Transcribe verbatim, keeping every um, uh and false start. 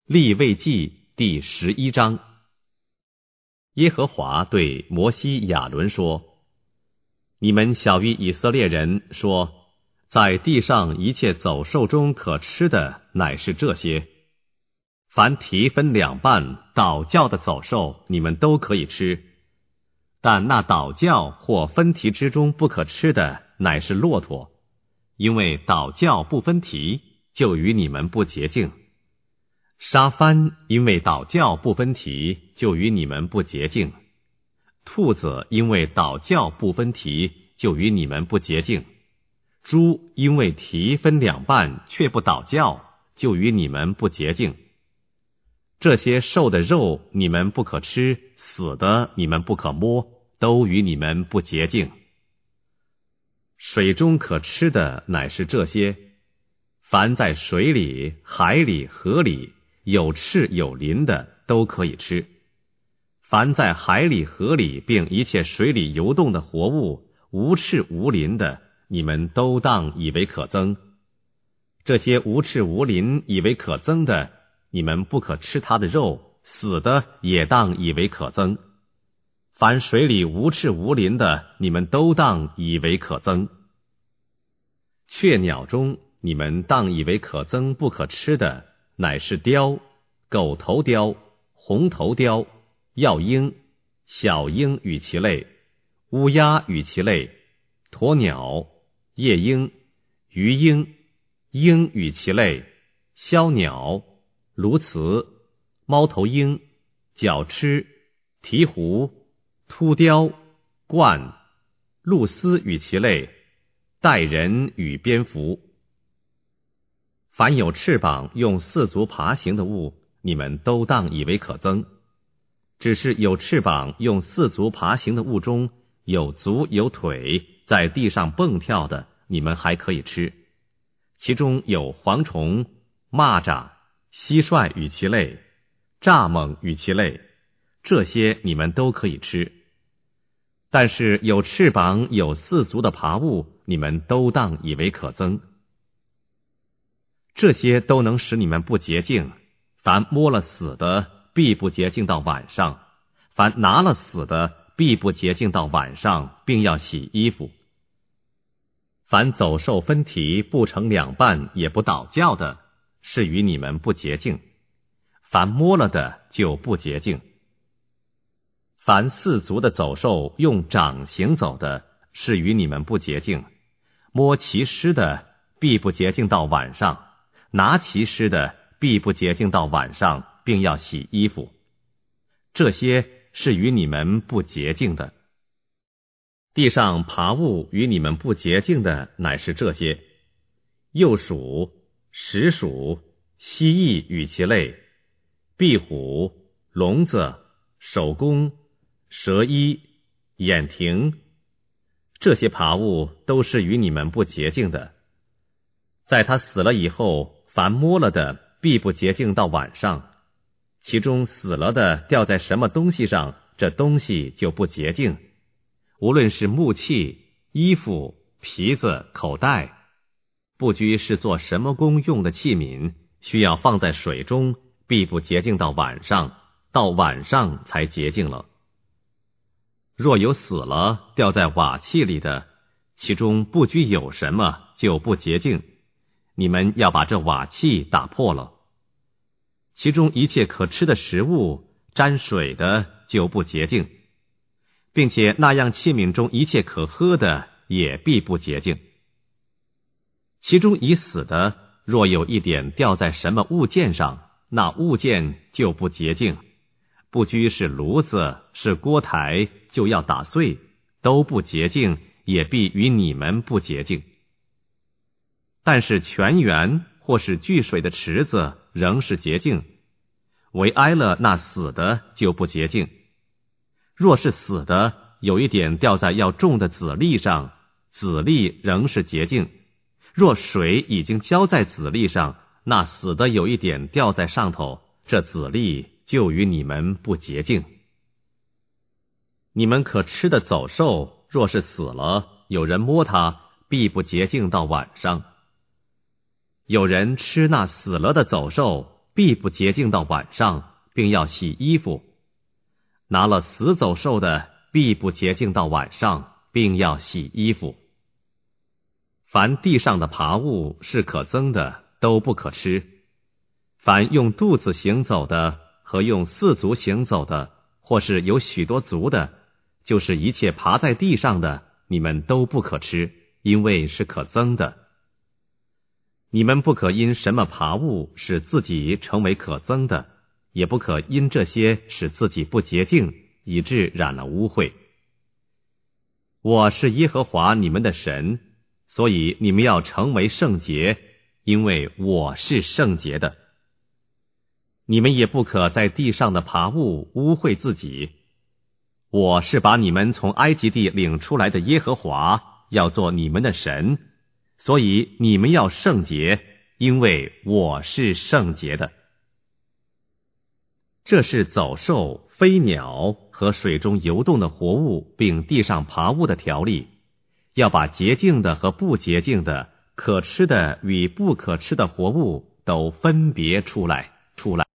利未记第十一章。耶和华对摩西亚伦说：你们晓谕以色列人说，在地上一切走兽中可吃的乃是这些，凡蹄分两半倒教的走兽你们都可以吃，但那倒教或分蹄之中不可吃的乃是骆驼，因为倒教不分蹄，就与你们不洁净。沙番因为倒教不分蹄，就与你们不洁净。兔子因为倒教不分蹄，就与你们不洁净。猪因为蹄分两半却不倒教，就与你们不洁净。这些瘦的肉你们不可吃，死的你们不可摸，都与你们不洁净。水中可吃的乃是这些，凡在水里、海里、河里有翅有鳞的都可以吃。凡在海里、河里并一切水里游动的活物，无翅无鳞的，你们都当以为可憎。这些无翅无鳞以为可憎的，你们不可吃它的肉，死的也当以为可憎。凡水里无翅无鳞的，你们都当以为可憎。雀鸟中你们当以为可憎不可吃的，乃是雕、狗头雕、红头雕、药鹰、小鹰与其类、乌鸦与其类、鸵鸟、夜鹰、鱼鹰、鹰与其类、枭鸟、鸬鹚、猫头鹰、角鸱、鹈鹕、秃雕、鹳、鹭鸶与其类、带人与蝙蝠。凡有翅膀用四足爬行的物，你们都当以为可憎。只是有翅膀用四足爬行的物中，有足有腿在地上蹦跳的，你们还可以吃。其中有蝗虫、蚂蚱、蟋蟀与其类、蚱蜢与其类，这些你们都可以吃。但是有翅膀有四足的爬物，你们都当以为可憎。这些都能使你们不洁净，凡摸了死的，必不洁净到晚上；凡拿了死的，必不洁净到晚上，并要洗衣服。凡走兽分蹄不成两半也不倒教的，是与你们不洁净；凡摸了的就不洁净。凡四足的走兽用掌行走的，是与你们不洁净；摸其尸的，必不洁净到晚上；拿其尸的，必不洁净到晚上，并要洗衣服。这些是与你们不洁净的。地上爬物与你们不洁净的乃是这些：鼬鼠、石鼠、蜥蜴与其类、壁虎、聋子、守宫、蛇衣、眼蜓，这些爬物都是与你们不洁净的。在它死了以后，凡摸了的必不洁净到晚上，其中死了的掉在什么东西上，这东西就不洁净。无论是木器、衣服、皮子、口袋，不拘是做什么功用的器皿，需要放在水中，必不洁净到晚上，到晚上才洁净了。若有死了掉在瓦器里的，其中不拘有什么，就不洁净，你们要把这瓦器打破了。其中一切可吃的食物沾水的就不洁净，并且那样器皿中一切可喝的也必不洁净。其中已死的，若有一点掉在什么物件上，那物件就不洁净，不拘是炉子是锅台，就要打碎，都不洁净，也必与你们不洁净。但是泉源或是聚水的池子仍是洁净，唯挨了那死的就不洁净。若是死的有一点掉在要种的籽粒上，籽粒仍是洁净。若水已经浇在籽粒上，那死的有一点掉在上头，这籽粒就与你们不洁净。你们可吃的走兽，若是死了，有人摸它，必不洁净到晚上。有人吃那死了的走兽， 必不洁净到晚上，并要洗衣服。拿了死走兽的，必不洁净到晚上，并要洗衣服。凡地上的爬物是可憎的，都不可吃。凡用肚子行走的和用四足行走的，或是有许多足的，就是一切爬在地上的，你们都不可吃，因为是可憎的。你们不可因什么爬物使自己成为可憎的，也不可因这些使自己不洁净，以致染了污秽。我是耶和华你们的神，所以你们要成为圣洁，因为我是圣洁的。你们也不可在地上的爬物污秽自己。我是把你们从埃及地领出来的耶和华，要做你们的神，所以你们要圣洁，因为我是圣洁的。这是走兽、飞鸟和水中游动的活物，并地上爬物的条例，要把洁净的和不洁净的、可吃的与不可吃的活物都分别出来，出来。